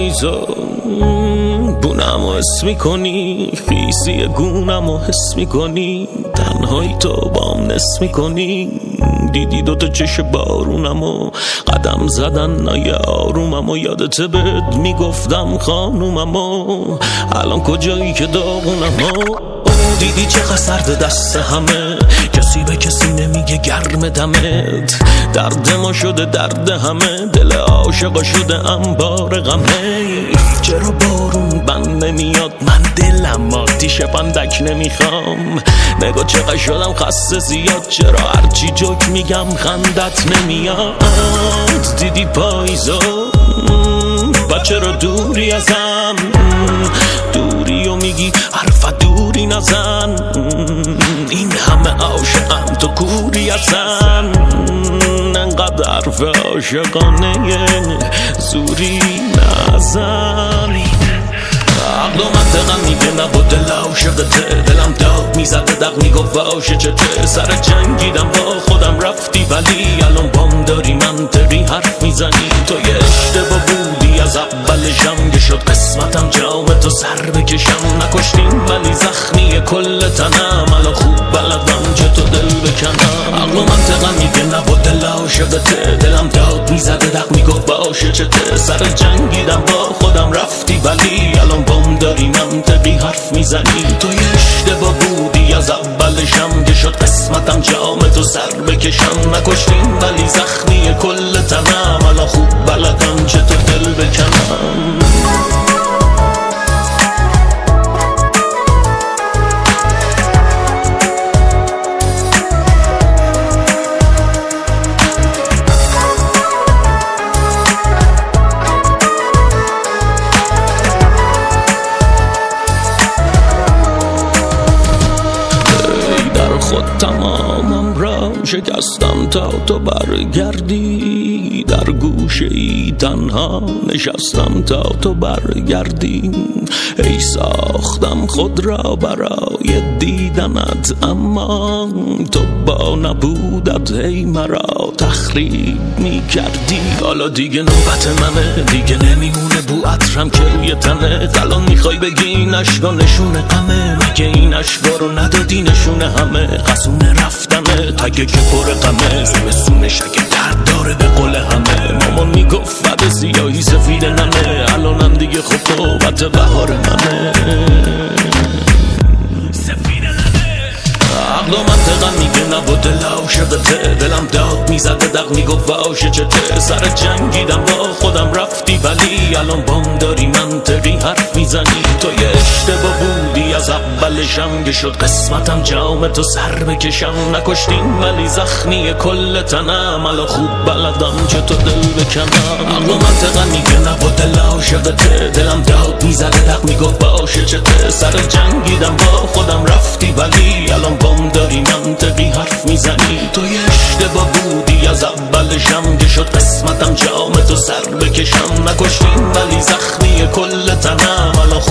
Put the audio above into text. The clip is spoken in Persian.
پاییزا بونمو حس میکنی، خیسی گونمو حس میکنی، تنهایی تو بام نس میکنی، دیدی دوتا چش بارونمو قدم زدن نای آروممو، یادت بهت میگفتم خانوممو، الان کجایی که داغونمو، دیدی چقدر سرد دست همه، کسی به کسی نمیگه گرم دمت، درد ما شده درد همه، دل عاشقا شده انبار غمه، چرا بارون بند نمیاد، من دلم آتیش پندک نمیخوام، نگاه چقدر شدم خسته زیاد، چرا هرچی جوک میگم خندت نمیاد، دیدی پاییزا و چرا دوری ازم، دوری و میگی حرف دوری نزن، این همه عاشقم تو کوری ازن، انقدر حرف عاشقانه زوری نزن، عقل و منطقم میگه نبا دل عاشقته، دلم داد میزده دق میگفت واشه چته، سر جنگیدم با خودم رفتی ولی الان بام داری منطقی حرف میزنی، تو یه اشتباه بودی از اولشم، که شد قسمتم جام تو سر بکشم، نکشتیم ولی زخمی کل تنم، الان خوب بلدم چه تو دل بکنم، عقل و منطقم میگه نبا دل عاشقته، دلم داد میزده دق میگفت باشه چته، سر جنگیدم با خودم رفتی ولی الان بام داری منطقی حرف میزنی، تو یه اشتباه بودی از اولشم، که شد قسمتم جام تو سر بکشم، نکشتیم ولی زخمی کل تنم، الان خوب بلدم چه تو دل بکنم. خود تمامم را شکستم تا تو برگردی، در گوشه ای تنها نشستم تا تو برگردی، ای ساختم خود را برای دیدنت، اما تو با نبودت هی مرا تخریب می کردی، حالا دیگه نوبت منه، دیگه نمیمونه بو عطرم که روی تنه، الان میخوای بگی این اشکا نشونه غمه، میگه این اشکا رو ندادی نشونه همه، قصونه رفتنه تگه که پر غمه، زمستونش اگه درد داره به قول همه، مامان میگفت بعد سیاهی سفید نمه، الانم دیگه خب نوبت بهار منه، عقل و منطقم میگه نبا دل عاشقته، دلم داد میزده دق میگفت واشه چته، سر جنگیدم با خودم رفتی ولی الان بام داری منطقی حرف میزنی، تو یه اشتباه بودی از اولشم، که شد قسمتم جام تو سر بکشم، نکشتیم ولی زخمی کل تنم، الان خوب بلدم چه تو دل بکنم، عقل و منطقم میگه نبا دل عاشقته، دلم داد میزده دق میگفت واشه چته، سر جنگیدم با خودم رفتی ولی الان بام داری منطقی حرف میزنی، تو یه اشتباه بودی از اولشم، که شد قسمتم جام تو سر بکشم، نکشتیم ولی زخمی کل تنم، الان